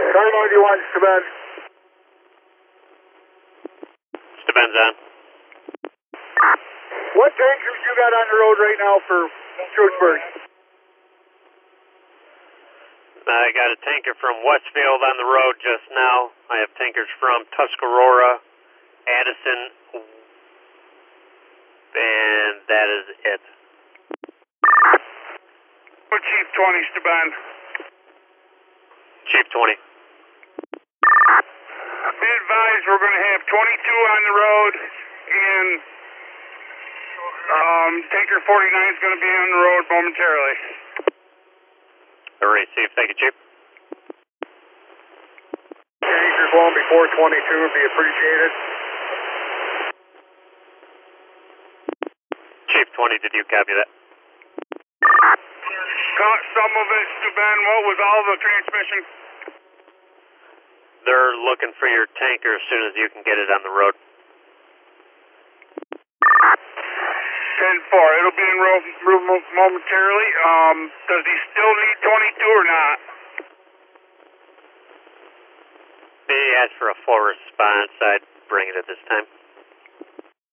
Car 91, Steban. Steban's on. What tankers you got on the road right now for Shrewsbury? I got a tanker from Westfield on the road just now. I have tankers from Tuscarora, Addison, and that is it. Chief 20, Steban. Chief 20. Be advised, we're going to have 22 on the road, and tanker 49 is going to be on the road momentarily. Received. Thank you, Chief. Tankers going before 22 would be appreciated. Chief 20, did you copy that? Caught some of it, Steban. What was all the transmission? They're looking for your tanker as soon as you can get it on the road. 10-4. It'll be en route momentarily. Does he still need 22 or not? He asked for a full response. I'd bring it at this time.